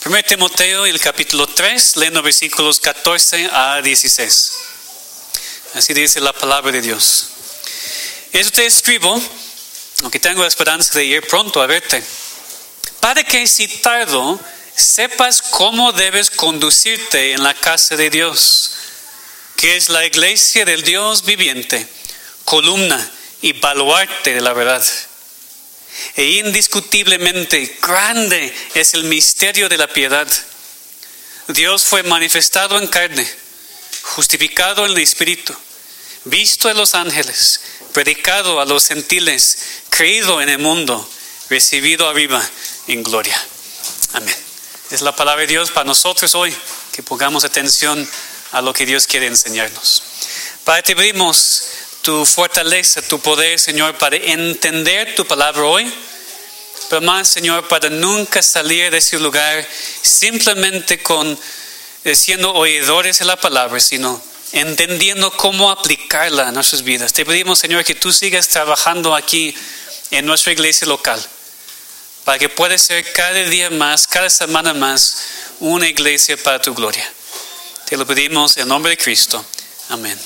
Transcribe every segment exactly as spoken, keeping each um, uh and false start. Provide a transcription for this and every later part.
primero Timoteo, el capítulo tres, leyendo versículos catorce a dieciséis. Así dice la palabra de Dios. Eso te escribo, aunque tengo la esperanza de ir pronto a verte, para que si tardo, sepas cómo debes conducirte en la casa de Dios, que es la iglesia del Dios viviente, columna y baluarte de la verdad. E indiscutiblemente grande es el misterio de la piedad. Dios fue manifestado en carne, justificado en el Espíritu, visto en los ángeles, predicado a los gentiles, creído en el mundo, recibido arriba en gloria. Amén. Es la palabra de Dios para nosotros hoy, que pongamos atención a lo que Dios quiere enseñarnos. Padre, te pedimos tu fortaleza, tu poder, Señor, para entender tu palabra hoy, pero más, Señor, para nunca salir de ese lugar simplemente con eh, siendo oidores de la palabra, sino entendiendo cómo aplicarla a nuestras vidas. Te pedimos, Señor, que tú sigas trabajando aquí en nuestra iglesia local, para que pueda ser cada día más, cada semana más, una iglesia para tu gloria. Te lo pedimos en nombre de Cristo. Amén.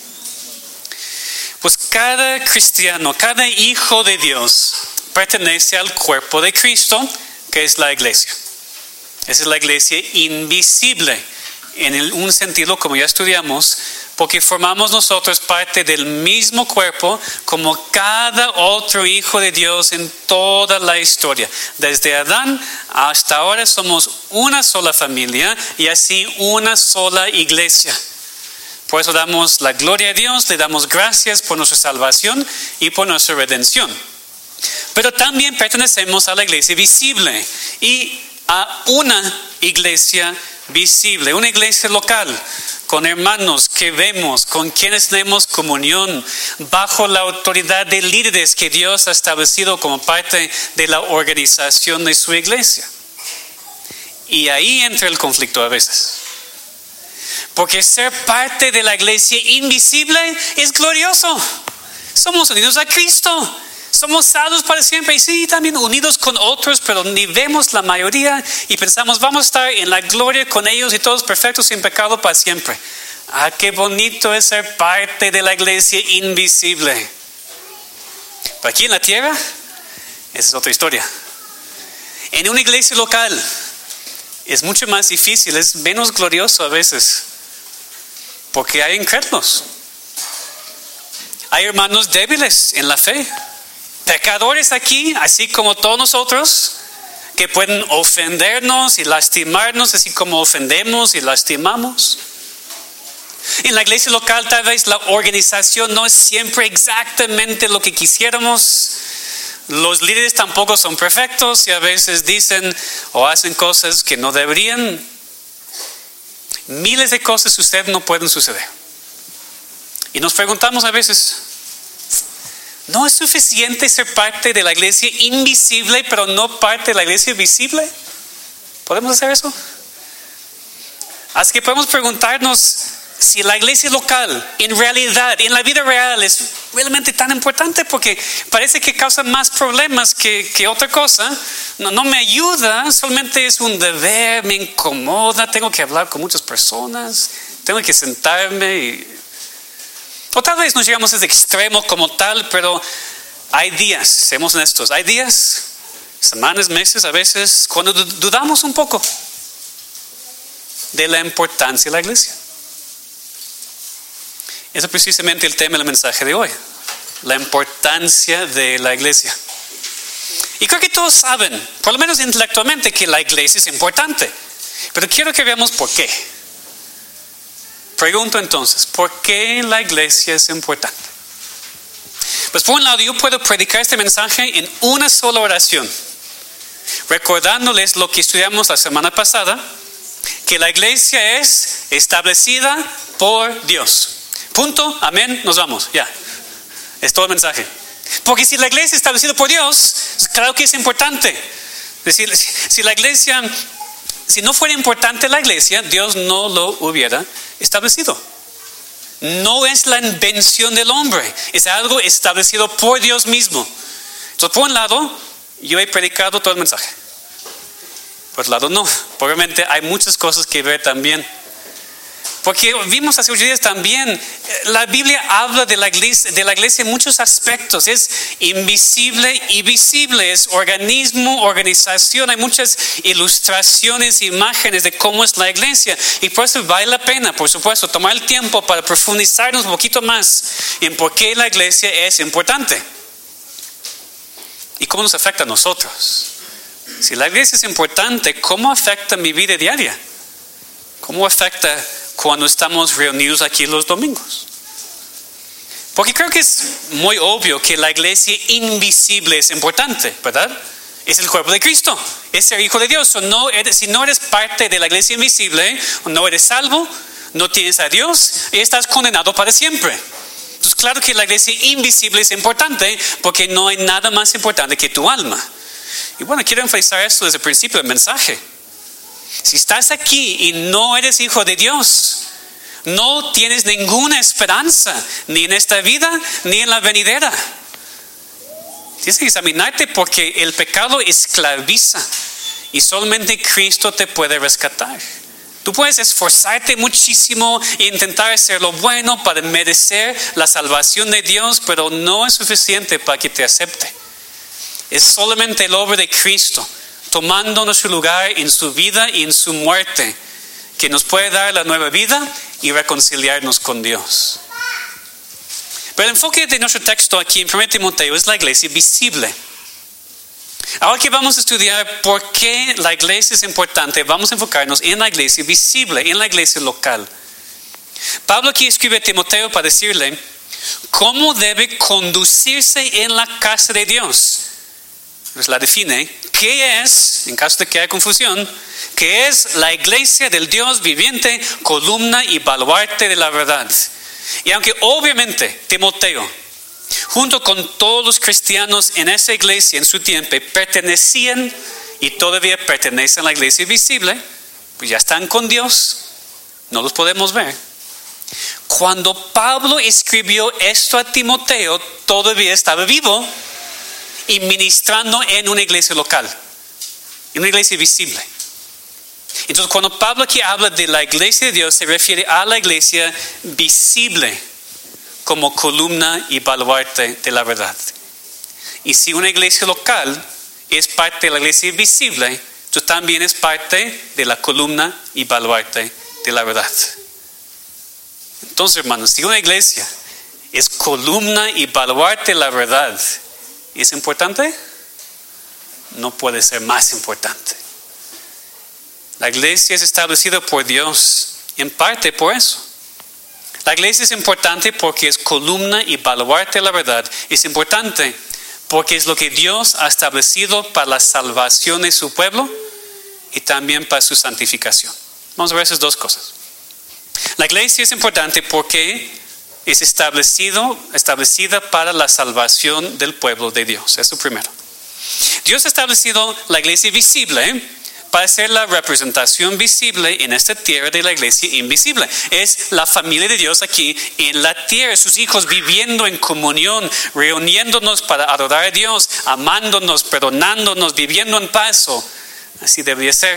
Pues cada cristiano, cada hijo de Dios pertenece al cuerpo de Cristo, que es la iglesia. Esa es la iglesia invisible, en el, un sentido como ya estudiamos, porque formamos nosotros parte del mismo cuerpo como cada otro hijo de Dios en toda la historia. Desde Adán hasta ahora somos una sola familia y así una sola iglesia. Por eso damos la gloria a Dios, le damos gracias por nuestra salvación y por nuestra redención. Pero también pertenecemos a la iglesia visible y a una iglesia visible, una iglesia local, con hermanos que vemos, con quienes tenemos comunión, bajo la autoridad de líderes que Dios ha establecido como parte de la organización de su iglesia. Y ahí entra el conflicto a veces. Porque ser parte de la iglesia invisible es glorioso. Somos unidos a Cristo. Somos salvos para siempre. Y sí, también unidos con otros, pero ni vemos la mayoría y pensamos, vamos a estar en la gloria con ellos y todos perfectos sin pecado para siempre. Ah, qué bonito es ser parte de la iglesia invisible. Pero aquí en la tierra, esa es otra historia. En una iglesia local es mucho más difícil, es menos glorioso a veces. Porque hay incrédulos. Hay hermanos débiles en la fe. Pecadores aquí, así como todos nosotros, que pueden ofendernos y lastimarnos, así como ofendemos y lastimamos. En la iglesia local tal vez la organización no es siempre exactamente lo que quisiéramos. Los líderes tampoco son perfectos y a veces dicen o hacen cosas que no deberían. Miles de cosas ustedes no pueden suceder. Y nos preguntamos a veces, ¿no es suficiente ser parte de la iglesia invisible, pero no parte de la iglesia visible? ¿Podemos hacer eso? Así que podemos preguntarnos si la iglesia local, en realidad, en la vida real, es realmente tan importante, porque parece que causa más problemas que, que otra cosa. No, no me ayuda, solamente es un deber, me incomoda, tengo que hablar con muchas personas, tengo que sentarme y... O tal vez no llegamos a ese extremo como tal, pero hay días, seamos honestos, hay días, semanas, meses, a veces, cuando dudamos un poco de la importancia de la iglesia. Ese es precisamente el tema del mensaje de hoy, la importancia de la iglesia. Y creo que todos saben, por lo menos intelectualmente, que la iglesia es importante, pero quiero que veamos por qué. Pregunto entonces, ¿por qué la iglesia es importante? Pues por un lado, yo puedo predicar este mensaje en una sola oración, recordándoles lo que estudiamos la semana pasada, que la iglesia es establecida por Dios. Punto, amén, nos vamos, ya. Es todo el mensaje. Porque si la iglesia es establecida por Dios, claro que es importante. Es decir, si la iglesia, si no fuera importante la iglesia, Dios no lo hubiera establecido. No es la invención del hombre, es algo establecido por Dios mismo. Entonces, por un lado, yo he predicado todo el mensaje. Por otro lado, no. Obviamente hay muchas cosas que ver también. Porque vimos hace unos días también, la Biblia habla de la iglesia, de la iglesia en muchos aspectos. Es invisible y visible, es organismo, organización. Hay muchas ilustraciones, imágenes de cómo es la iglesia. Y por eso vale la pena, por supuesto, tomar el tiempo para profundizarnos un poquito más en por qué la iglesia es importante. Y cómo nos afecta a nosotros. Si la iglesia es importante, ¿cómo afecta mi vida diaria? ¿Cómo afecta cuando estamos reunidos aquí los domingos? Porque creo que es muy obvio que la iglesia invisible es importante, ¿verdad? Es el cuerpo de Cristo, es ser hijo de Dios. O no eres, si no eres parte de la iglesia invisible, no eres salvo, no tienes a Dios y estás condenado para siempre. Entonces, claro que la iglesia invisible es importante porque no hay nada más importante que tu alma. Y bueno, quiero enfatizar esto desde el principio del mensaje. Si estás aquí y no eres hijo de Dios, no tienes ninguna esperanza, ni en esta vida, ni en la venidera. Tienes que examinarte porque el pecado esclaviza y solamente Cristo te puede rescatar. Tú puedes esforzarte muchísimo e intentar hacer lo bueno para merecer la salvación de Dios, pero no es suficiente para que te acepte. Es solamente el obra de Cristo, tomando nuestro lugar en su vida y en su muerte, que nos puede dar la nueva vida y reconciliarnos con Dios. Pero el enfoque de nuestro texto aquí en primera Timoteo es la iglesia visible. Ahora que vamos a estudiar por qué la iglesia es importante, vamos a enfocarnos en la iglesia visible, en la iglesia local. Pablo aquí escribe a Timoteo para decirle cómo debe conducirse en la casa de Dios. Pues la define. ¿Qué es, en caso de que haya confusión, qué es la iglesia del Dios viviente, columna y baluarte de la verdad? Y aunque obviamente Timoteo, junto con todos los cristianos en esa iglesia en su tiempo, pertenecían y todavía pertenecen a la iglesia visible, pues ya están con Dios, no los podemos ver. Cuando Pablo escribió esto a Timoteo, todavía estaba vivo y ministrando en una iglesia local, en una iglesia visible. Entonces, cuando Pablo aquí habla de la iglesia de Dios, se refiere a la iglesia visible como columna y baluarte de la verdad. Y si una iglesia local es parte de la iglesia visible, tú también es parte de la columna y baluarte de la verdad. Entonces, hermanos, si una iglesia es columna y baluarte de la verdad, ¿es importante? No puede ser más importante. La iglesia es establecida por Dios, en parte por eso. La iglesia es importante porque es columna y baluarte de la verdad. Es importante porque es lo que Dios ha establecido para la salvación de su pueblo y también para su santificación. Vamos a ver esas dos cosas. La iglesia es importante porque es establecido, establecida para la salvación del pueblo de Dios. Eso primero. Dios ha establecido la iglesia visible, ¿eh? para ser la representación visible en esta tierra de la iglesia invisible. Es la familia de Dios aquí en la tierra, sus hijos viviendo en comunión, reuniéndonos para adorar a Dios, amándonos, perdonándonos, viviendo en paz. Así debería ser.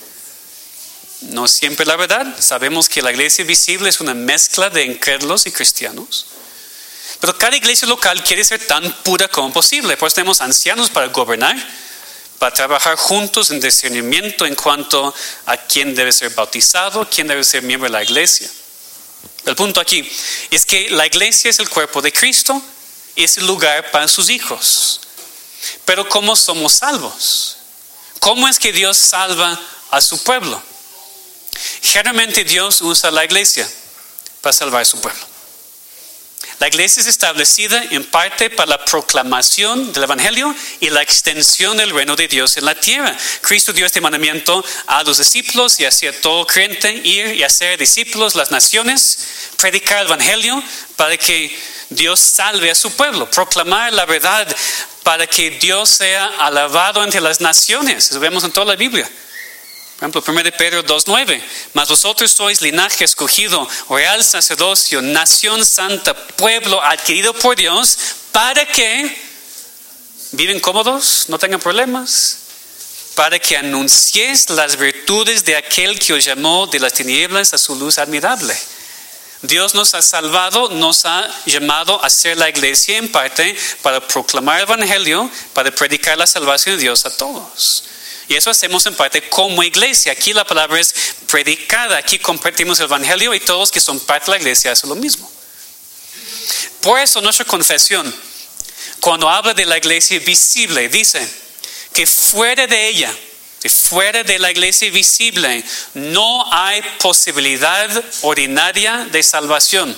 No siempre la verdad. Sabemos que la iglesia visible es una mezcla de incrédulos y cristianos. Pero cada iglesia local quiere ser tan pura como posible. Por eso tenemos ancianos para gobernar, para trabajar juntos en discernimiento en cuanto a quién debe ser bautizado, quién debe ser miembro de la iglesia. El punto aquí es que la iglesia es el cuerpo de Cristo, es el lugar para sus hijos. Pero ¿cómo somos salvos? ¿Cómo es que Dios salva a su pueblo? Generalmente Dios usa la iglesia para salvar a su pueblo. La iglesia es establecida en parte para la proclamación del evangelio y la extensión del reino de Dios en la tierra. Cristo dio este mandamiento a los discípulos y hacia todo creyente, ir y hacer discípulos las naciones, predicar el evangelio para que Dios salve a su pueblo, proclamar la verdad para que Dios sea alabado entre las naciones. Eso vemos en toda la Biblia. Por ejemplo, primera de Pedro dos nueve, mas vosotros sois linaje escogido, real sacerdocio, nación santa, pueblo adquirido por Dios, para que viven cómodos, no tengan problemas, para que anuncies las virtudes de aquel que os llamó de las tinieblas a su luz admirable. Dios nos ha salvado, nos ha llamado a ser la iglesia en parte para proclamar el evangelio, para predicar la salvación de Dios a todos. Y eso hacemos en parte como iglesia. Aquí la palabra es predicada, aquí compartimos el evangelio y todos que son parte de la iglesia hacen lo mismo. Por eso nuestra confesión, cuando habla de la iglesia visible, dice que fuera de ella, que fuera de la iglesia visible, no hay posibilidad ordinaria de salvación.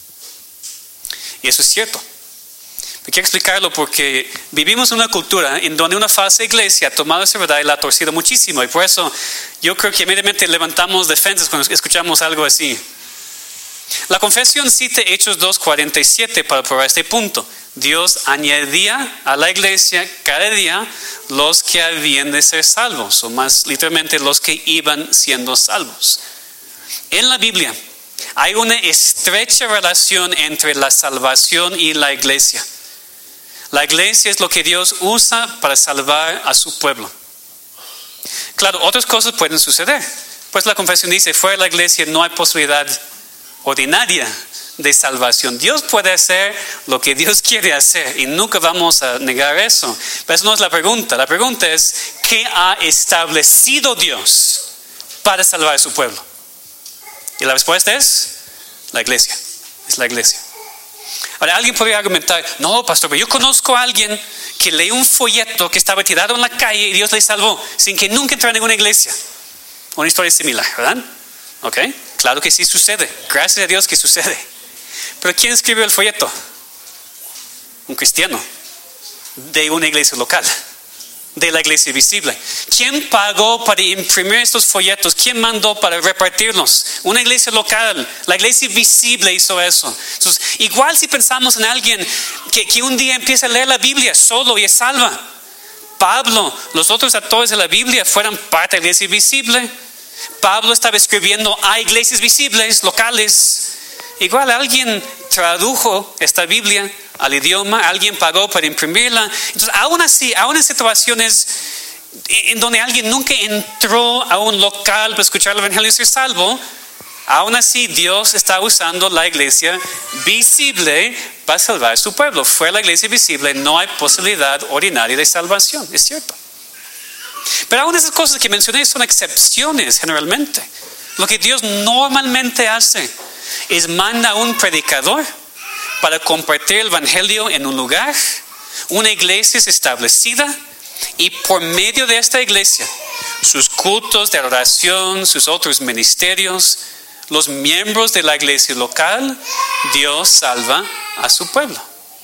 Y eso es cierto. Quiero explicarlo porque vivimos en una cultura en donde una falsa iglesia ha tomado esa verdad y la ha torcido muchísimo. Y por eso yo creo que inmediatamente levantamos defensas cuando escuchamos algo así. La confesión cita Hechos dos cuarenta y siete para probar este punto. Dios añadía a la iglesia cada día los que habían de ser salvos, o más literalmente los que iban siendo salvos. En la Biblia hay una estrecha relación entre la salvación y la iglesia. La iglesia es lo que Dios usa para salvar a su pueblo. Claro, otras cosas pueden suceder. Pues la confesión dice, fuera de la iglesia no hay posibilidad ordinaria de salvación. Dios puede hacer lo que Dios quiere hacer y nunca vamos a negar eso. Pero eso no es la pregunta. La pregunta es, ¿qué ha establecido Dios para salvar a su pueblo? Y la respuesta es, la iglesia. Es la iglesia. Ahora, alguien podría argumentar, no, pastor, pero yo conozco a alguien que leí un folleto que estaba tirado en la calle y Dios le salvó sin que nunca entrara en ninguna iglesia. Una historia similar, ¿verdad? Ok, claro que sí sucede. Gracias a Dios que sucede. Pero ¿quién escribió el folleto? Un cristiano de una iglesia local, de la iglesia visible. ¿Quién pagó para imprimir estos folletos? ¿Quién mandó para repartirlos? Una iglesia local, la iglesia visible hizo eso. Entonces, igual si pensamos en alguien que, que un día empieza a leer la Biblia solo y es salva. Pablo, los otros autores de la Biblia fueron parte de la iglesia visible. Pablo estaba escribiendo a iglesias visibles, locales. Igual alguien tradujo esta Biblia al idioma, alguien pagó para imprimirla. Entonces, aún así, aún en situaciones en donde alguien nunca entró a un local para escuchar el evangelio y ser salvo, aún así Dios está usando la iglesia visible para salvar a su pueblo. Fuera de la iglesia visible no hay posibilidad ordinaria de salvación, es cierto. Pero aún esas cosas que mencioné son excepciones generalmente. Lo que Dios normalmente hace es manda a un predicador para compartir el evangelio en un lugar. Una iglesia es establecida y por medio de esta iglesia, sus cultos de oración, sus otros ministerios, los miembros de la iglesia local, Dios salva a su pueblo.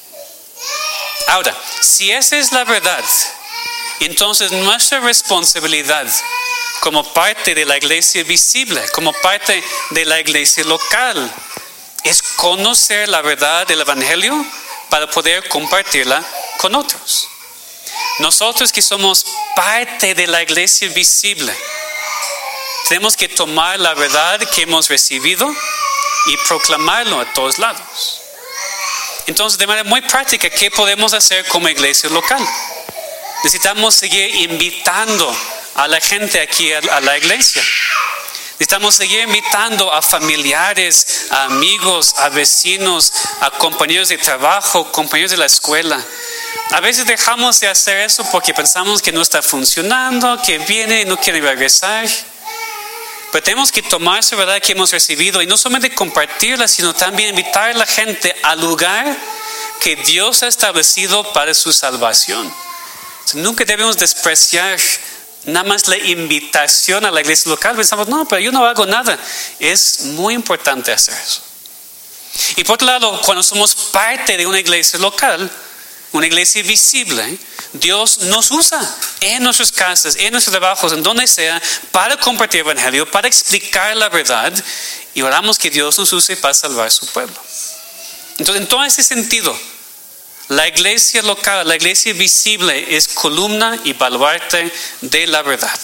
Ahora, si esa es la verdad, entonces nuestra responsabilidad como parte de la iglesia visible, como parte de la iglesia local, es conocer la verdad del evangelio para poder compartirla con otros. Nosotros que somos parte de la iglesia visible, tenemos que tomar la verdad que hemos recibido y proclamarlo a todos lados. Entonces, de manera muy práctica, ¿qué podemos hacer como iglesia local? Necesitamos seguir invitando a la gente aquí a la iglesia. Necesitamos seguir invitando a familiares, a amigos, a vecinos, a compañeros de trabajo, compañeros de la escuela. A veces dejamos de hacer eso porque pensamos que no está funcionando, que viene y no quiere regresar. Pero tenemos que tomar esa verdad que hemos recibido y no solamente compartirla, sino también invitar a la gente al lugar que Dios ha establecido para su salvación. O sea, nunca debemos despreciar nada más la invitación a la iglesia local. Pensamos, no, pero yo no hago nada. Es muy importante hacer eso. Y por otro lado, cuando somos parte de una iglesia local, una iglesia visible, Dios nos usa en nuestras casas, en nuestros trabajos, en donde sea, para compartir el evangelio, para explicar la verdad, y oramos que Dios nos use para salvar a su pueblo. Entonces, en todo ese sentido, la iglesia local, la iglesia visible es columna y baluarte de la verdad.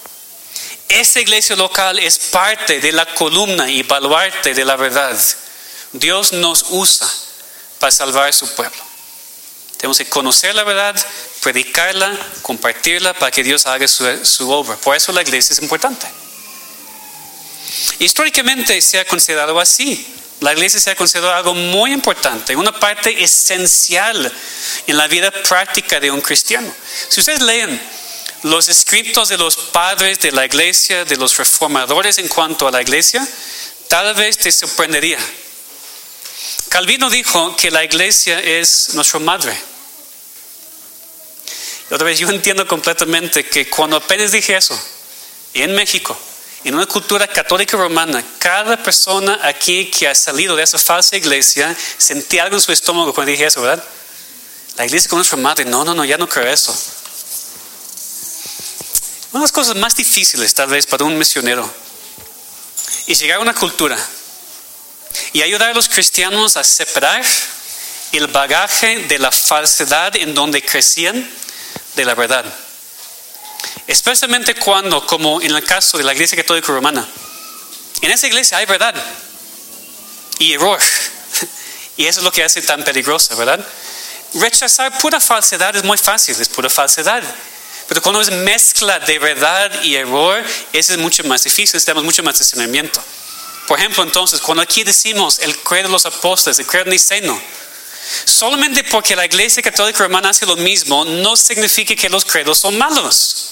Esa iglesia local es parte de la columna y baluarte de la verdad. Dios nos usa para salvar a su pueblo. Tenemos que conocer la verdad, predicarla, compartirla para que Dios haga su, su obra. Por eso la iglesia es importante. Históricamente se ha considerado así. La iglesia se ha considerado algo muy importante, una parte esencial en la vida práctica de un cristiano. Si ustedes leen los escritos de los padres de la iglesia, de los reformadores en cuanto a la iglesia, tal vez te sorprendería. Calvino dijo que la iglesia es nuestra madre. Y otra vez, yo entiendo completamente que cuando apenas dije eso, en México, en una cultura católica romana, cada persona aquí que ha salido de esa falsa iglesia sentía algo en su estómago cuando dije eso, ¿verdad? La iglesia con nuestra madre, no, no, no, ya no creo eso. Una de las cosas más difíciles tal vez para un misionero es llegar a una cultura y ayudar a los cristianos a separar el bagaje de la falsedad en donde crecían de la verdad. Especialmente cuando, como en el caso de la iglesia católica romana, en esa iglesia hay verdad y error. Y eso es lo que hace tan peligrosa, ¿verdad? Rechazar pura falsedad es muy fácil, es pura falsedad. Pero cuando es mezcla de verdad y error, eso es mucho más difícil, necesitamos mucho más discernimiento. Por ejemplo, entonces, cuando aquí decimos el credo de los apóstoles, el credo niceno, solamente porque la iglesia católica romana hace lo mismo, no significa que los credos son malos.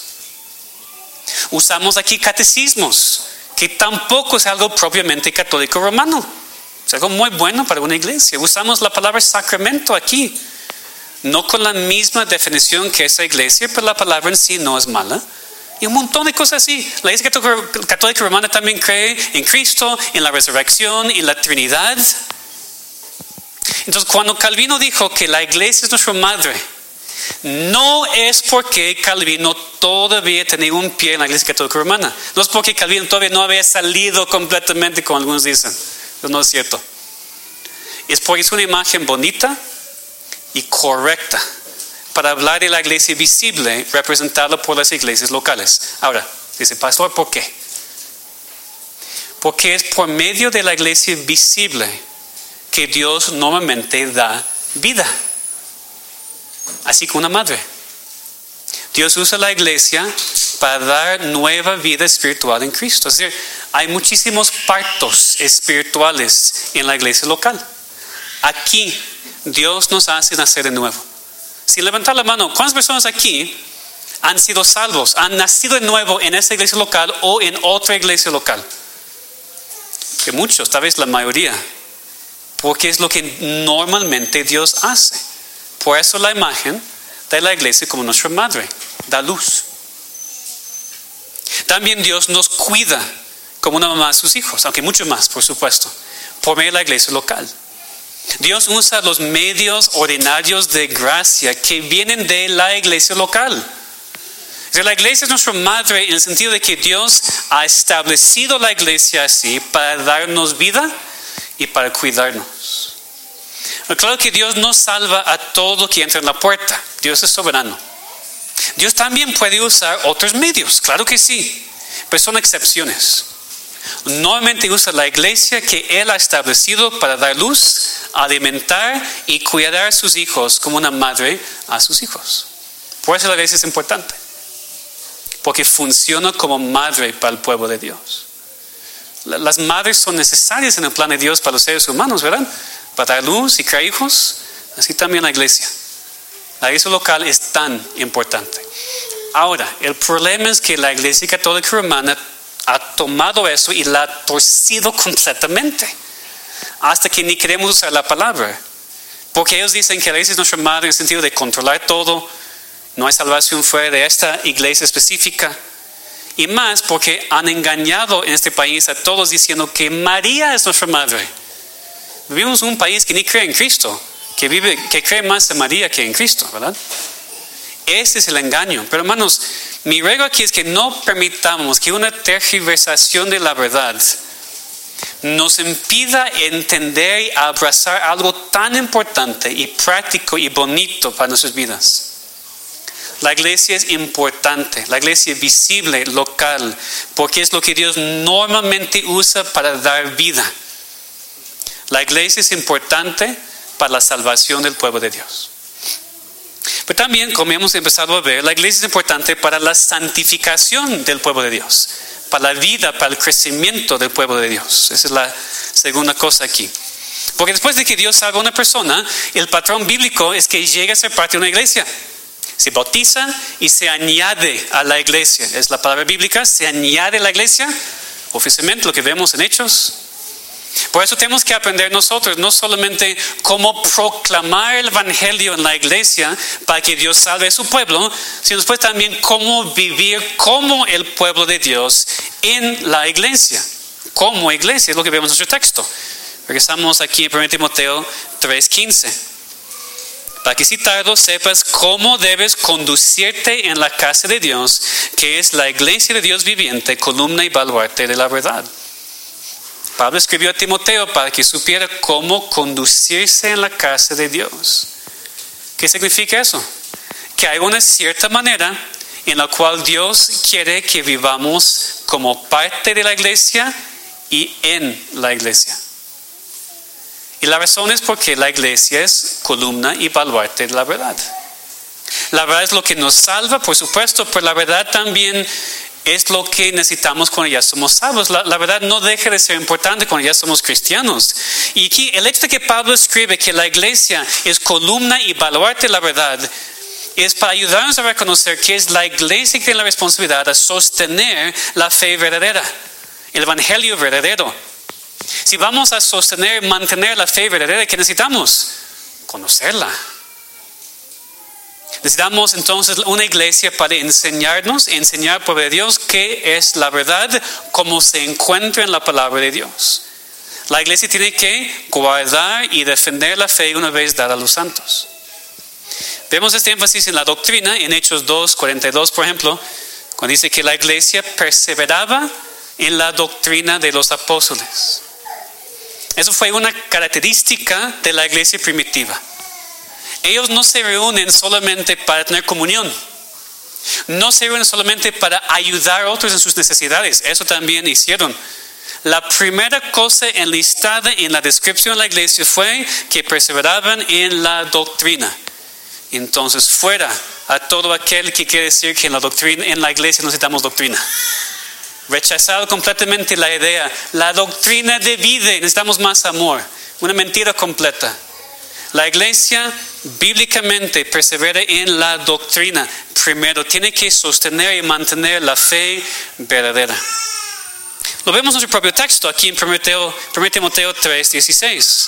Usamos aquí catecismos, que tampoco es algo propiamente católico romano. Es algo muy bueno para una iglesia. Usamos la palabra sacramento aquí, no con la misma definición que esa iglesia, pero la palabra en sí no es mala. Y un montón de cosas así. La iglesia católica romana también cree en Cristo, en la resurrección, en la Trinidad. Entonces, cuando Calvino dijo que la iglesia es nuestra madre, no es porque Calvino todavía tenía un pie en la iglesia católica romana. No es porque Calvino todavía no había salido completamente, como algunos dicen. Eso no es cierto. Es porque es una imagen bonita y correcta para hablar de la iglesia visible representada por las iglesias locales. Ahora, dice pastor, ¿por qué? Porque es por medio de la iglesia visible que Dios normalmente da vida. Así como una madre. Dios usa la iglesia para dar nueva vida espiritual en Cristo. Es decir, hay muchísimos partos espirituales en la iglesia local. Aquí Dios nos hace nacer de nuevo. Sin levantar la mano, ¿cuántas personas aquí han sido salvos, han nacido de nuevo en esta iglesia local o en otra iglesia local? Que muchos, tal vez la mayoría, porque es lo que normalmente Dios hace. Por eso la imagen de la iglesia como nuestra madre, da luz. También Dios nos cuida como una mamá a sus hijos, aunque mucho más, por supuesto, por medio de la iglesia local. Dios usa los medios ordinarios de gracia que vienen de la iglesia local. O sea, la iglesia es nuestra madre en el sentido de que Dios ha establecido la iglesia así para darnos vida y para cuidarnos. Claro que Dios no salva a todo que entra en la puerta. Dios es soberano. Dios también puede usar otros medios, claro que sí, pero son excepciones. Normalmente usa la iglesia que Él ha establecido para dar luz, alimentar y cuidar a sus hijos como una madre a sus hijos. Por eso la iglesia es importante, porque funciona como madre para el pueblo de Dios. Las madres son necesarias en el plan de Dios para los seres humanos, ¿verdad? Para dar luz y crear hijos, así también la iglesia. La iglesia local es tan importante. Ahora, el problema es que la iglesia católica romana ha tomado eso y la ha torcido completamente, hasta que ni queremos usar la palabra. Porque ellos dicen que la iglesia es nuestra madre en el sentido de controlar todo, no hay salvación fuera de esta iglesia específica. Y más porque han engañado en este país a todos diciendo que María es nuestra madre. Vivimos en un país que ni cree en Cristo, que, vive, que cree más en María que en Cristo, ¿verdad? Ese es el engaño. Pero hermanos, mi ruego aquí es que no permitamos que una tergiversación de la verdad nos impida entender y abrazar algo tan importante y práctico y bonito para nuestras vidas. La iglesia es importante, la iglesia es visible, local, porque es lo que Dios normalmente usa para dar vida. La iglesia es importante para la salvación del pueblo de Dios. Pero también, como hemos empezado a ver, la iglesia es importante para la santificación del pueblo de Dios, para la vida, para el crecimiento del pueblo de Dios. Esa es la segunda cosa aquí. Porque después de que Dios salva a una persona, el patrón bíblico es que llegue a ser parte de una iglesia. Se bautiza y se añade a la iglesia. Es la palabra bíblica, se añade a la iglesia, oficialmente lo que vemos en Hechos. Por eso tenemos que aprender nosotros no solamente cómo proclamar el evangelio en la iglesia para que Dios salve a su pueblo, sino después también cómo vivir como el pueblo de Dios en la iglesia. Como iglesia, es lo que vemos en nuestro texto. Regresamos aquí en primera Timoteo tres quince. Para que citado sepas cómo debes conducirte en la casa de Dios, que es la iglesia de Dios viviente, columna y baluarte de la verdad. Pablo escribió a Timoteo para que supiera cómo conducirse en la casa de Dios. ¿Qué significa eso? Que hay una cierta manera en la cual Dios quiere que vivamos como parte de la iglesia y en la iglesia. Y la razón es porque la iglesia es columna y baluarte de la verdad. La verdad es lo que nos salva, por supuesto, pero la verdad también es lo que necesitamos cuando ya somos salvos. La, la verdad no deja de ser importante cuando ya somos cristianos. Y aquí el hecho de que Pablo escribe que la iglesia es columna y baluarte de la verdad es para ayudarnos a reconocer que es la iglesia que tiene la responsabilidad de sostener la fe verdadera, el evangelio verdadero. Si vamos a sostener, mantener la fe verdadera, ¿qué necesitamos? Conocerla. Necesitamos entonces una iglesia para enseñarnos, enseñar al pueblo de Dios qué es la verdad, cómo se encuentra en la palabra de Dios. La iglesia tiene que guardar y defender la fe una vez dada a los santos. Vemos este énfasis en la doctrina, en Hechos dos cuarenta y dos, por ejemplo, cuando dice que la iglesia perseveraba en la doctrina de los apóstoles. Eso fue una característica de la iglesia primitiva. Ellos no se reúnen solamente para tener comunión. No se reúnen solamente para ayudar a otros en sus necesidades. Eso también hicieron. La primera cosa enlistada en la descripción de la iglesia fue que perseveraban en la doctrina. Entonces, fuera a todo aquel que quiere decir que en la doctrina, en la iglesia necesitamos doctrina. Rechazado completamente la idea. La doctrina divide, necesitamos más amor. Una mentira completa. La iglesia bíblicamente persevera en la doctrina. Primero, tiene que sostener y mantener la fe verdadera. Lo vemos en nuestro propio texto, aquí en primera Timoteo tres dieciséis.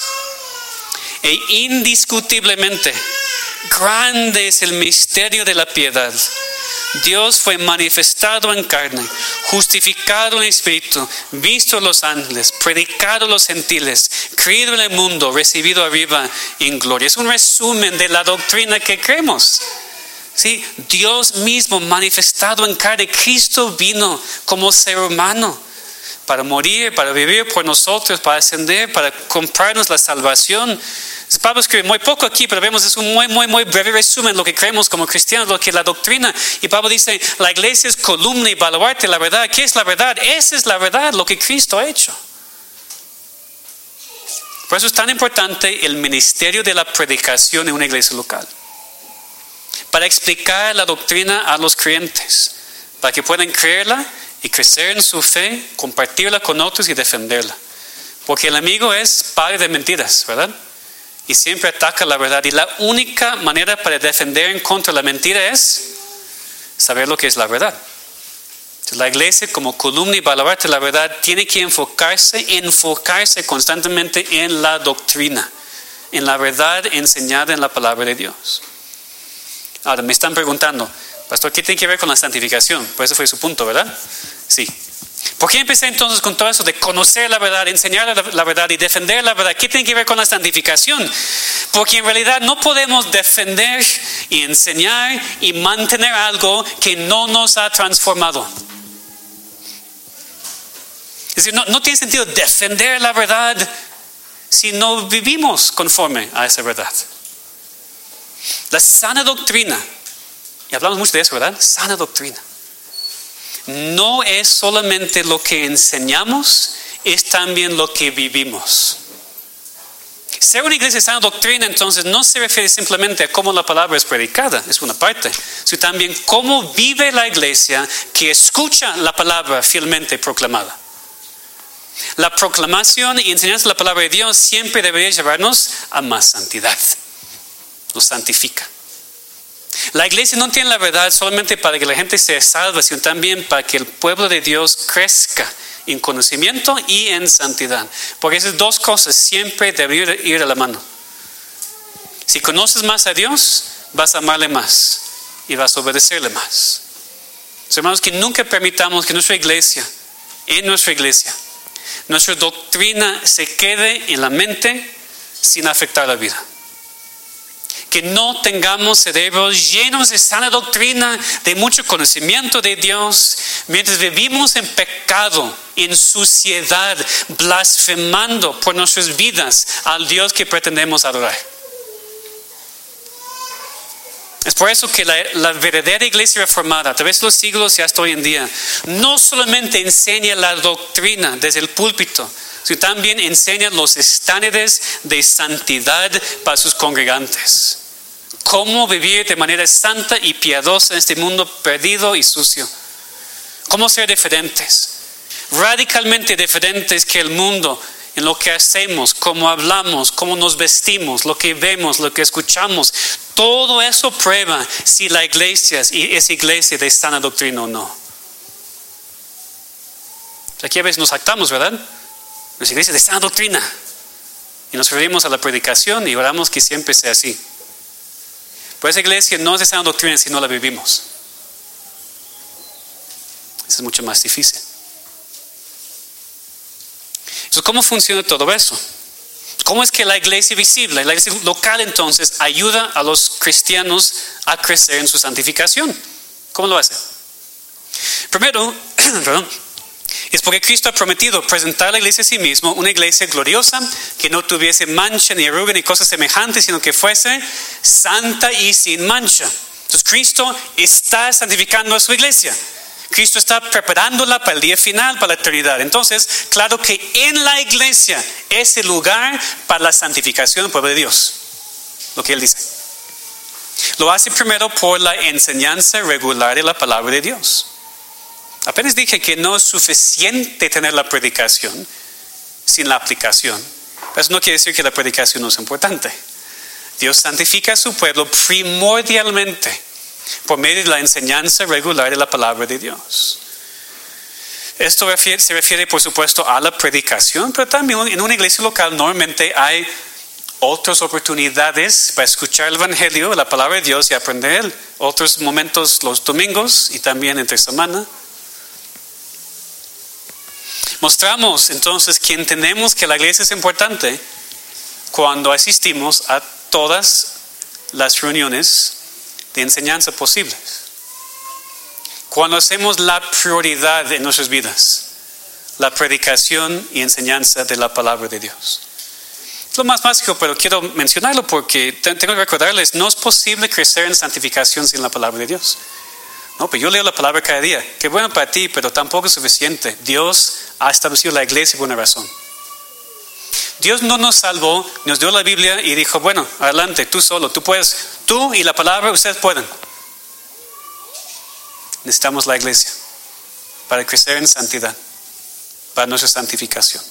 E indiscutiblemente, grande es el misterio de la piedad. Dios fue manifestado en carne, justificado en espíritu, visto a los ángeles, predicado a los gentiles, creído en el mundo, recibido arriba en gloria. Es un resumen de la doctrina que creemos. ¿Sí? Dios mismo manifestado en carne, Cristo vino como ser humano para morir, para vivir por nosotros, para ascender, para comprarnos la salvación. Pablo escribe muy poco aquí, pero vemos es un muy, muy, muy breve resumen de lo que creemos como cristianos, lo que es la doctrina. Y Pablo dice, la iglesia es columna y baluarte de la verdad. ¿Qué es la verdad? Esa es la verdad, lo que Cristo ha hecho. Por eso es tan importante el ministerio de la predicación en una iglesia local. Para explicar la doctrina a los creyentes, para que puedan creerla y crecer en su fe, compartirla con otros y defenderla. Porque el enemigo es padre de mentiras, ¿verdad? Y siempre ataca la verdad. Y la única manera para defender en contra de la mentira es saber lo que es la verdad. Entonces, la iglesia como columna y baluarte de la verdad tiene que enfocarse, enfocarse constantemente en la doctrina, en la verdad enseñada en la palabra de Dios. Ahora me están preguntando, pastor, ¿qué tiene que ver con la santificación? Pues ese fue su punto, ¿verdad? Sí. ¿Por qué empecé entonces con todo eso de conocer la verdad, enseñar la, la verdad y defender la verdad? ¿Qué tiene que ver con la santificación? Porque en realidad no podemos defender y enseñar y mantener algo que no nos ha transformado. Es decir, no, no tiene sentido defender la verdad si no vivimos conforme a esa verdad. La sana doctrina, y hablamos mucho de eso, ¿verdad? Sana doctrina. No es solamente lo que enseñamos, es también lo que vivimos. Ser una iglesia de sana doctrina, entonces, no se refiere simplemente a cómo la palabra es predicada, es una parte, sino también cómo vive la iglesia que escucha la palabra fielmente proclamada. La proclamación y enseñanza de la palabra de Dios siempre debería llevarnos a más santidad. Nos santifica. La iglesia no tiene la verdad solamente para que la gente sea salva, sino también para que el pueblo de Dios crezca en conocimiento y en santidad. Porque esas dos cosas siempre deberían ir a la mano. Si conoces más a Dios, vas a amarle más y vas a obedecerle más. Entonces, hermanos, que nunca permitamos que nuestra iglesia, en nuestra iglesia, nuestra doctrina se quede en la mente sin afectar la vida. Que no tengamos cerebros llenos de sana doctrina, de mucho conocimiento de Dios, mientras vivimos en pecado, en suciedad, blasfemando por nuestras vidas al Dios que pretendemos adorar. Es por eso que la, la verdadera iglesia reformada, a través de los siglos y hasta hoy en día, no solamente enseña la doctrina desde el púlpito, sino también enseña los estándares de santidad para sus congregantes. Cómo vivir de manera santa y piadosa en este mundo perdido y sucio. Cómo ser diferentes, radicalmente diferentes que el mundo en lo que hacemos, cómo hablamos, cómo nos vestimos, lo que vemos, lo que escuchamos. Todo eso prueba si la iglesia es iglesia de sana doctrina o no. Aquí a veces nos actamos, ¿verdad? Nuestra iglesia de sana doctrina. Y nos referimos a la predicación y oramos que siempre sea así. Pero esa iglesia no es de sana doctrina si no la vivimos. Eso es mucho más difícil. Entonces, ¿cómo funciona todo eso? ¿Cómo es que la iglesia visible, la iglesia local entonces, ayuda a los cristianos a crecer en su santificación? ¿Cómo lo hace? Primero, perdón, es porque Cristo ha prometido presentar a la iglesia a sí mismo una iglesia gloriosa, que no tuviese mancha, ni arruga, ni cosas semejantes, sino que fuese santa y sin mancha. Entonces Cristo está santificando a su iglesia. Cristo está preparándola para el día final, para la eternidad. Entonces, claro que en la iglesia es el lugar para la santificación del pueblo de Dios. Lo que Él dice. Lo hace primero por la enseñanza regular de la palabra de Dios. Apenas dije que no es suficiente tener la predicación sin la aplicación. Eso no quiere decir que la predicación no es importante. Dios santifica a su pueblo primordialmente por medio de la enseñanza regular de la palabra de Dios. Esto refiere, se refiere por supuesto a la predicación, pero también en una iglesia local normalmente hay otras oportunidades para escuchar el evangelio, la palabra de Dios y aprender. Otros momentos los domingos y también entre semana. Mostramos entonces que entendemos que la iglesia es importante cuando asistimos a todas las reuniones de enseñanza posibles. Cuando hacemos la prioridad en nuestras vidas, la predicación y enseñanza de la palabra de Dios. Es lo más básico, pero quiero mencionarlo porque tengo que recordarles, no es posible crecer en santificación sin la palabra de Dios. No, pero yo leo la palabra cada día. Qué bueno para ti, pero tampoco es suficiente. Dios ha establecido la iglesia por una razón. Dios no nos salvó, nos dio la Biblia y dijo, bueno, adelante, tú solo, tú puedes, tú y la palabra, ustedes pueden. Necesitamos la iglesia para crecer en santidad, para nuestra santificación.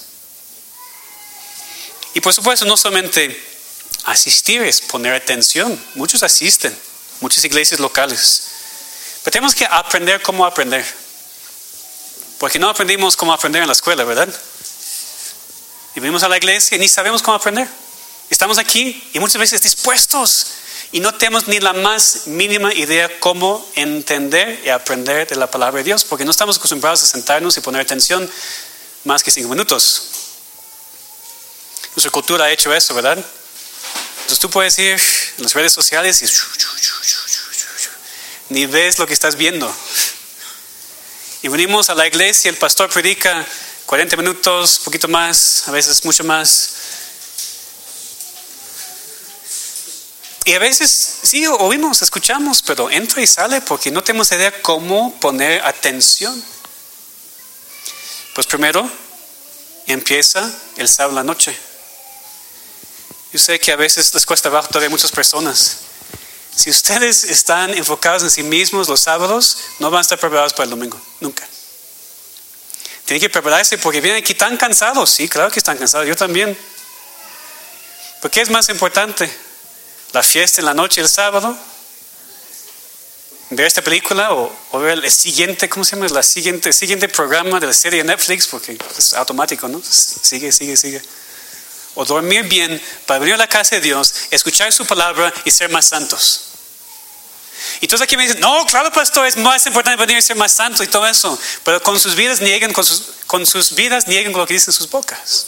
Y por supuesto, no solamente asistir, es poner atención. Muchos asisten, muchas iglesias locales. Pero tenemos que aprender cómo aprender. Porque no aprendimos cómo aprender en la escuela, ¿verdad? Y venimos a la iglesia y ni sabemos cómo aprender. Estamos aquí y muchas veces dispuestos y no tenemos ni la más mínima idea cómo entender y aprender de la palabra de Dios, porque no estamos acostumbrados a sentarnos y poner atención más que cinco minutos. Nuestra cultura ha hecho eso, ¿verdad? Entonces tú puedes ir en las redes sociales y ni ves lo que estás viendo. Y venimos a la iglesia, el pastor predica cuarenta minutos, un poquito más, a veces mucho más. Y a veces sí oímos, escuchamos, pero entra y sale porque no tenemos idea cómo poner atención. Pues primero empieza el sábado en la noche. Yo sé que a veces les cuesta trabajo todavía a muchas personas. Si ustedes están enfocados en sí mismos los sábados, no van a estar preparados para el domingo, nunca. Tienen que prepararse porque vienen aquí tan cansados. Sí, claro que están cansados, yo también. ¿Pero qué es más importante? ¿La fiesta en la noche el sábado? ¿Ver esta película o, o ver el siguiente, ¿cómo se llama? La siguiente, el siguiente programa de la serie de Netflix, porque es automático, ¿no? Sigue, sigue, sigue. O dormir bien para venir a la casa de Dios, escuchar su palabra y ser más santos. Y todos aquí me dicen, no, claro, pastor, es más importante venir y ser más santos y todo eso. Pero con sus vidas niegan, con sus, con sus vidas niegan lo que dicen sus bocas.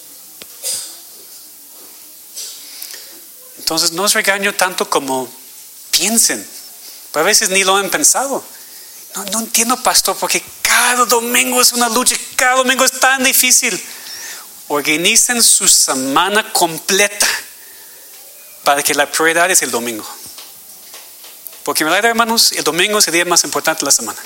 Entonces no os regaño tanto como piensen. Pero a veces ni lo han pensado. No, no entiendo, pastor, porque cada domingo es una lucha, cada domingo es tan difícil. Organicen su semana completa para que la prioridad es el domingo. Porque en realidad, hermanos, el domingo es el día más importante de la semana.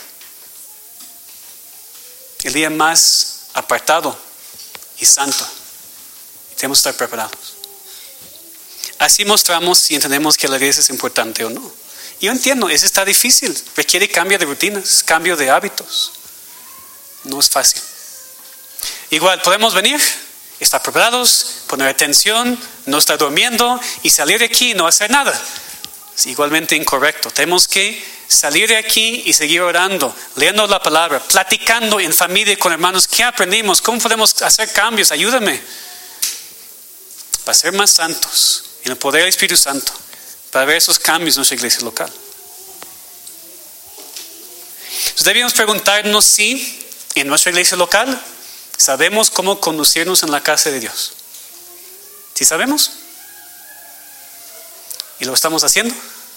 El día más apartado y santo. Tenemos que estar preparados. Así mostramos si entendemos que la iglesia es importante o no. Yo entiendo, eso está difícil. Requiere cambio de rutinas, cambio de hábitos. No es fácil. Igual, podemos venir, estar preparados, poner atención, no estar durmiendo y salir de aquí y no hacer nada. Es igualmente incorrecto. Tenemos que salir de aquí y seguir orando, leyendo la palabra, platicando en familia con hermanos. ¿Qué aprendimos? ¿Cómo podemos hacer cambios? Ayúdame. Para ser más santos en el poder del Espíritu Santo. Para ver esos cambios en nuestra iglesia local. Entonces debemos preguntarnos si en nuestra iglesia local sabemos cómo conducirnos en la casa de Dios. ¿Sí sabemos? ¿Y lo estamos haciendo?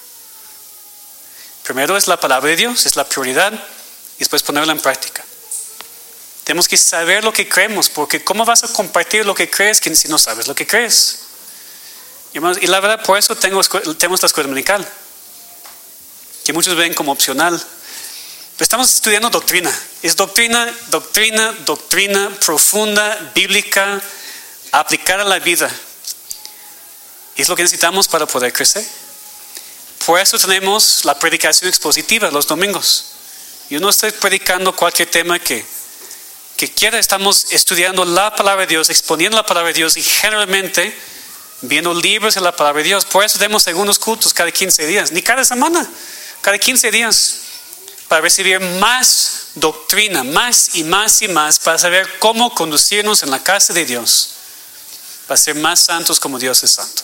Primero es la palabra de Dios, es la prioridad, y después ponerla en práctica. Tenemos que saber lo que creemos, porque ¿cómo vas a compartir lo que crees si no sabes lo que crees? Y la verdad, por eso tengo, tenemos la escuela dominical, que muchos ven como opcional. Pero estamos estudiando doctrina. Es doctrina, doctrina, doctrina profunda, bíblica, aplicada a la vida. Y es lo que necesitamos para poder crecer. Por eso tenemos la predicación expositiva los domingos. Yo no estoy predicando cualquier tema que, que quiera. Estamos estudiando la palabra de Dios, exponiendo la palabra de Dios y generalmente viendo libros de la palabra de Dios. Por eso tenemos segundos cultos cada quince días, ni cada semana, cada quince días, para recibir más doctrina, más y más y más, para saber cómo conducirnos en la casa de Dios, para ser más santos como Dios es santo.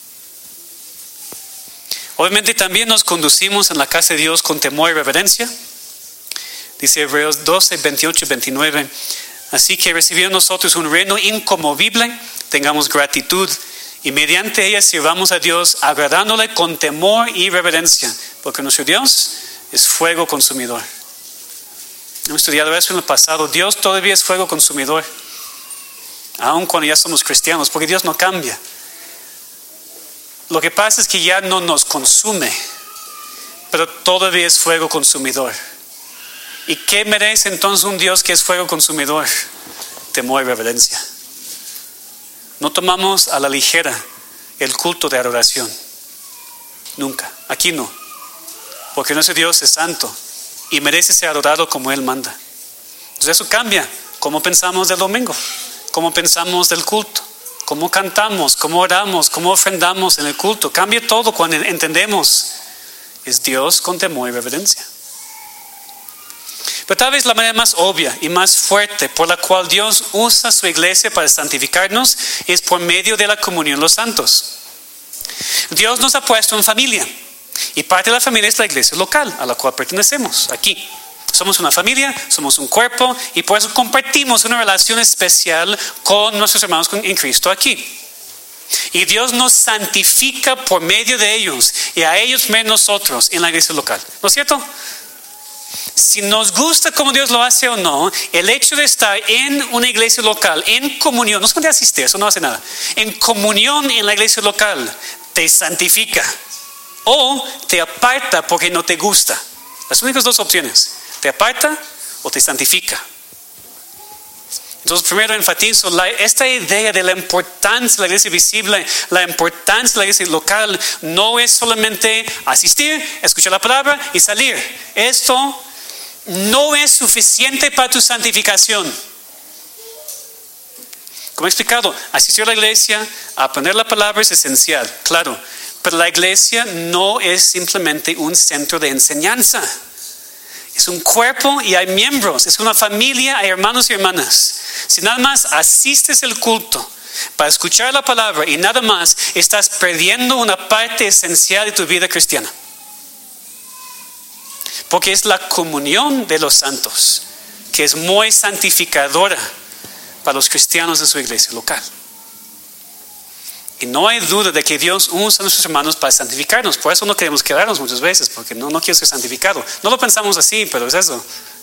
Obviamente también nos conducimos en la casa de Dios con temor y reverencia. Dice Hebreos doce, veintiocho y veintinueve. Así que recibiendo nosotros un reino inconmovible, tengamos gratitud y mediante ella sirvamos a Dios agradándole con temor y reverencia, porque nuestro Dios es fuego consumidor. Hemos estudiado eso en el pasado. Dios todavía es fuego consumidor, aun cuando ya somos cristianos, porque Dios no cambia. Lo que pasa es que ya no nos consume, pero todavía es fuego consumidor. ¿Y qué merece entonces un Dios que es fuego consumidor? Temor y reverencia. No tomamos a la ligera el culto de adoración. Nunca. Aquí no. Porque nuestro Dios es santo y merece ser adorado como Él manda. Entonces eso cambia cómo pensamos del domingo, cómo pensamos del culto, cómo cantamos, cómo oramos, cómo ofrendamos en el culto. Cambia todo cuando entendemos es Dios con temor y reverencia. Pero tal vez la manera más obvia y más fuerte por la cual Dios usa su iglesia para santificarnos es por medio de la comunión de los santos. Dios nos ha puesto en familia y parte de la familia es la iglesia local a la cual pertenecemos aquí. Somos una familia, somos un cuerpo y por eso compartimos una relación especial con nuestros hermanos en Cristo aquí. Y Dios nos santifica por medio de ellos y a ellos menos nosotros en la iglesia local. ¿No es cierto? Si nos gusta como Dios lo hace o no, el hecho de estar en una iglesia local, en comunión, no solamente asistir, eso no hace nada, en comunión en la iglesia local, te santifica o te aparta porque no te gusta. Las únicas dos opciones, te aparta o te santifica. Entonces, primero enfatizo la, esta idea de la importancia de la iglesia visible, la importancia de la iglesia local, no es solamente asistir, escuchar la palabra y salir. Esto no es suficiente para tu santificación. Como he explicado, asistir a la iglesia, aprender la palabra es esencial, claro. Pero la iglesia no es simplemente un centro de enseñanza. Es un cuerpo y hay miembros, es una familia, hay hermanos y hermanas. Si nada más asistes al culto para escuchar la palabra y nada más, estás perdiendo una parte esencial de tu vida cristiana. Porque es la comunión de los santos que es muy santificadora para los cristianos de su iglesia local. Y no hay duda de que Dios usa a nuestros hermanos para santificarnos. Por eso no queremos quedarnos muchas veces, porque no, no quiero ser santificado. No lo pensamos así, pero es eso.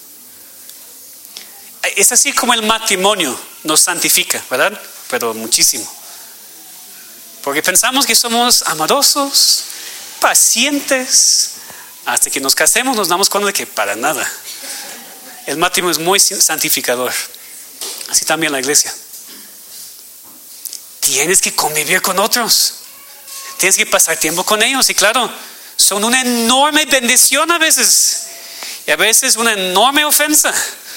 Es así como el matrimonio nos santifica, ¿verdad? Pero muchísimo. Porque pensamos que somos amorosos, pacientes. Hasta que nos casemos nos damos cuenta de que para nada. El matrimonio es muy santificador. Así también la iglesia. Tienes que convivir con otros. Tienes que pasar tiempo con ellos. Y claro, son una enorme bendición a veces. Y a veces una enorme ofensa.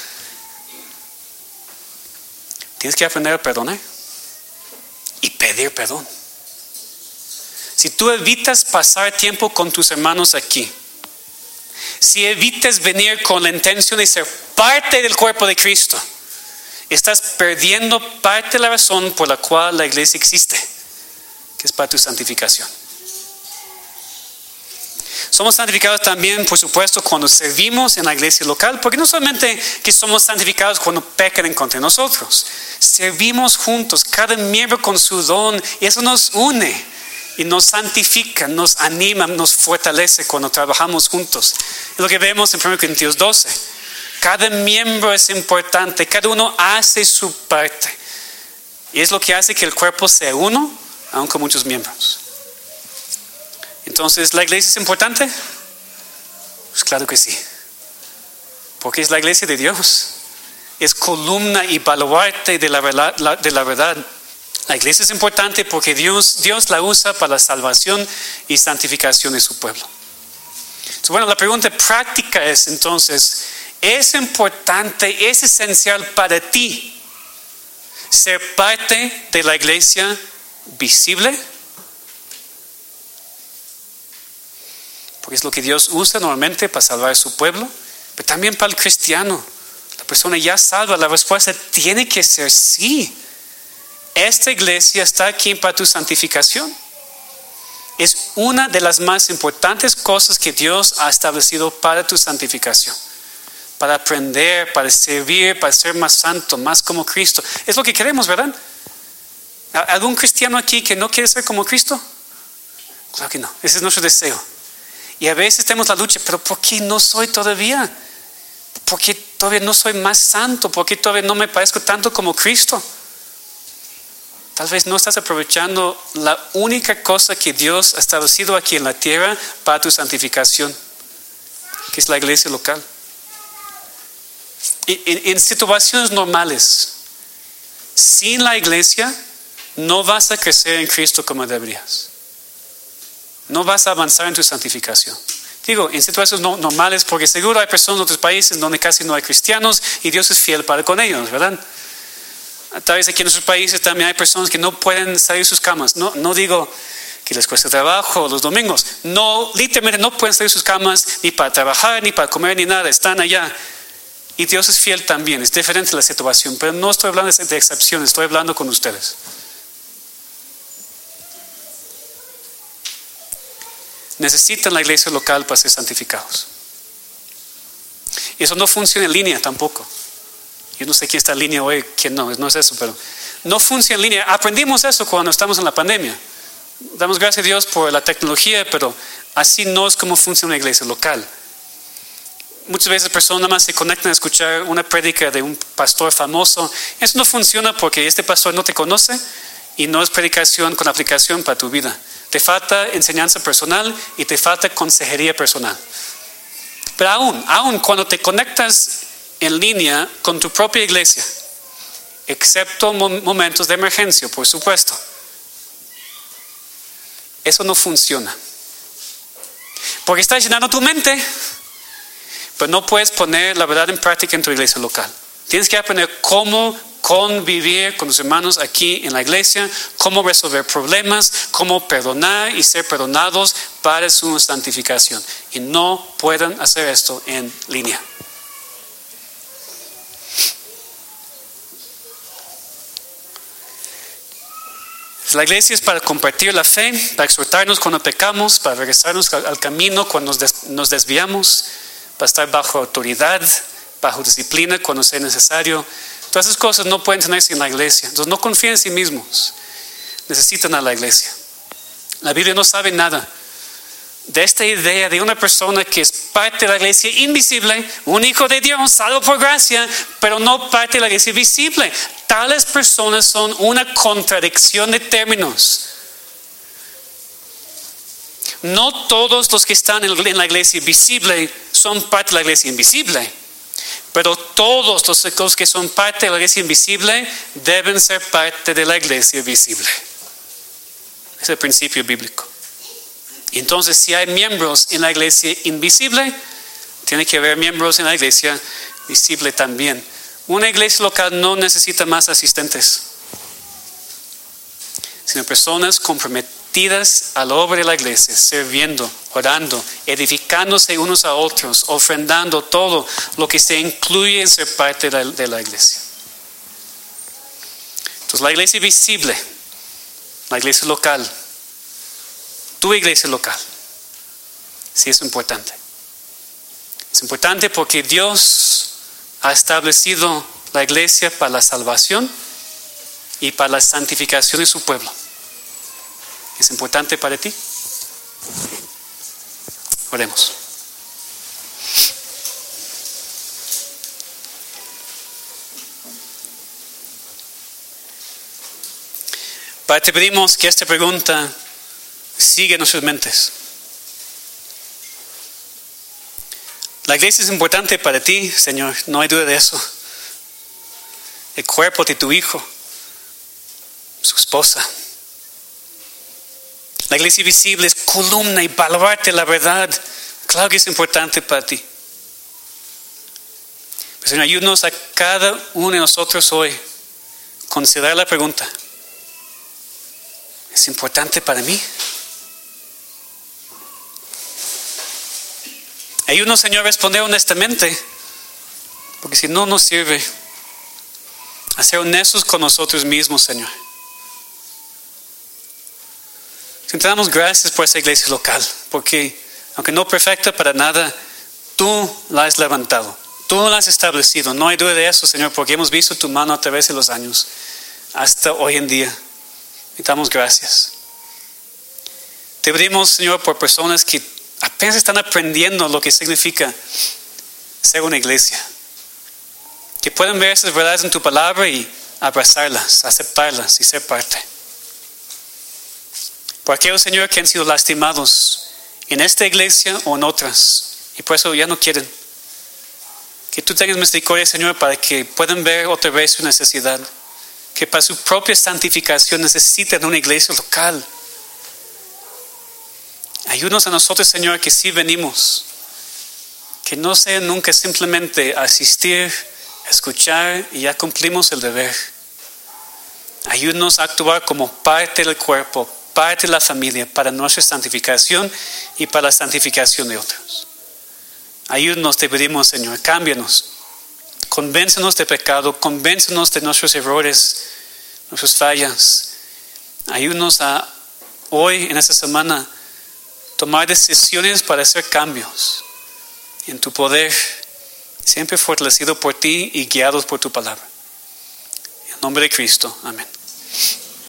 Tienes que aprender a perdonar. Y pedir perdón. Si tú evitas pasar tiempo con tus hermanos aquí. Si evitas venir con la intención de ser parte del cuerpo de Cristo. Estás perdiendo parte de la razón por la cual la iglesia existe, que es para tu santificación. Somos santificados también, por supuesto, cuando servimos en la iglesia local, porque no solamente que somos santificados cuando pecan en contra de nosotros, servimos juntos, cada miembro con su don, y eso nos une y nos santifica, nos anima, nos fortalece cuando trabajamos juntos. Es lo que vemos en primera Corintios doce. Cada miembro es importante, cada uno hace su parte. Y es lo que hace que el cuerpo sea uno, aun con muchos miembros. Entonces, ¿la iglesia es importante? Pues claro que sí. Porque es la iglesia de Dios. Es columna y baluarte de la verdad. De la verdad. La iglesia es importante porque Dios, Dios la usa para la salvación y santificación de su pueblo. Entonces, bueno, la pregunta práctica es entonces, ¿es importante, es esencial para ti ser parte de la iglesia visible? Porque es lo que Dios usa normalmente para salvar a su pueblo, pero también para el cristiano. La persona ya salva, la respuesta tiene que ser sí. Esta iglesia está aquí para tu santificación. Es una de las más importantes cosas que Dios ha establecido para tu santificación. Para aprender, para servir, para ser más santo, más como Cristo. Es lo que queremos, ¿verdad? ¿Algún cristiano aquí que no quiere ser como Cristo? Claro que no, ese es nuestro deseo. Y a veces tenemos la lucha, pero ¿por qué no soy todavía? ¿Por qué todavía no soy más santo? ¿Por qué todavía no me parezco tanto como Cristo? Tal vez no estás aprovechando la única cosa que Dios ha establecido aquí en la tierra para tu santificación, que es la iglesia local. En, en situaciones normales, sin la iglesia, no vas a crecer en Cristo como deberías. No vas a avanzar en tu santificación. Digo, en situaciones no, normales, porque seguro hay personas en otros países donde casi no hay cristianos y Dios es fiel para con ellos, ¿verdad? Tal vez aquí en nuestros países también hay personas que no pueden salir de sus camas. No, no digo que les cuesta trabajo los domingos. No, literalmente no pueden salir de sus camas ni para trabajar, ni para comer, ni nada. Están allá. Y Dios es fiel también. Es diferente la situación. Pero no estoy hablando de excepciones. Estoy hablando con ustedes. Necesitan la iglesia local para ser santificados. Y eso no funciona en línea tampoco. Yo no sé quién está en línea hoy, quién no, no es eso, pero no funciona en línea. Aprendimos eso cuando estamos en la pandemia. Damos gracias a Dios por la tecnología, pero así no es como funciona una iglesia local. Muchas veces personas nada más se conectan a escuchar una prédica de un pastor famoso. Eso no funciona porque este pastor no te conoce y no es predicación con aplicación para tu vida. Te falta enseñanza personal y te falta consejería personal. Pero aún, aún cuando te conectas en línea con tu propia iglesia excepto momentos de emergencia, por supuesto. Eso no funciona. Porque estás llenando tu mente, pero no puedes poner la verdad en práctica en tu iglesia local. Tienes que aprender cómo convivir con los hermanos aquí en la iglesia, cómo resolver problemas, cómo perdonar y ser perdonados para su santificación. Y no pueden hacer esto en línea. La iglesia es para compartir la fe, para exhortarnos cuando pecamos, para regresarnos al camino cuando nos, des, nos desviamos, para estar bajo autoridad, bajo disciplina cuando sea necesario. Todas esas cosas no pueden tenerse en la iglesia. Entonces no confíen en sí mismos. Necesitan a la iglesia. La Biblia no sabe nada de esta idea de una persona que es parte de la iglesia invisible, un hijo de Dios, salvo por gracia, pero no parte de la iglesia visible. Tales personas son una contradicción de términos. No todos los que están en la iglesia visible son parte de la iglesia invisible, pero todos los que son parte de la iglesia invisible deben ser parte de la iglesia visible. Es el principio bíblico. Entonces, si hay miembros en la iglesia invisible, tiene que haber miembros en la iglesia visible también. Una iglesia local no necesita más asistentes, sino personas comprometidas a la obra de la iglesia, sirviendo, orando, edificándose unos a otros, ofrendando todo lo que se incluye en ser parte de la, de la iglesia. Entonces, la iglesia visible, la iglesia local, tu iglesia local, sí es importante. Es importante porque Dios ha establecido la iglesia para la salvación y para la santificación de su pueblo. ¿Es importante para ti? Oremos. Padre, te pedimos que esta pregunta siga en nuestras mentes. La iglesia es importante para ti, Señor, no hay duda de eso. El cuerpo de tu hijo, su esposa. La iglesia visible es columna y baluarte la verdad. Claro que es importante para ti. Pero, Señor, ayúdanos a cada uno de nosotros hoy considerar la pregunta: ¿es importante para mí? Ayúdanos, Señor, a responder honestamente, porque si no nos sirve, a ser honestos con nosotros mismos, Señor. Te damos gracias por esa iglesia local, porque aunque no perfecta para nada, tú la has levantado, tú la has establecido. No hay duda de eso, Señor, porque hemos visto tu mano a través de los años hasta hoy en día. Y te damos gracias. Te pedimos, Señor, por personas que apenas están aprendiendo lo que significa ser una iglesia, que pueden ver esas verdades en tu palabra y abrazarlas, aceptarlas y ser parte. Por aquellos, Señor, que han sido lastimados en esta iglesia o en otras y por eso ya no quieren, que tú tengas misericordia, Señor, para que puedan ver otra vez su necesidad, que para su propia santificación necesitan una iglesia local. Ayúdanos a nosotros, Señor, que sí venimos, que no sea nunca simplemente asistir, escuchar y ya cumplimos el deber. Ayúdanos a actuar como parte del cuerpo, parte de la familia, para nuestra santificación y para la santificación de otros. Ayúdanos, te pedimos, Señor, cámbianos, convéncenos de pecado, convéncenos de nuestros errores, nuestras fallas. Ayúdanos a hoy, en esta semana, tomar decisiones para hacer cambios en tu poder, siempre fortalecido por ti y guiados por tu palabra. En nombre de Cristo, amén.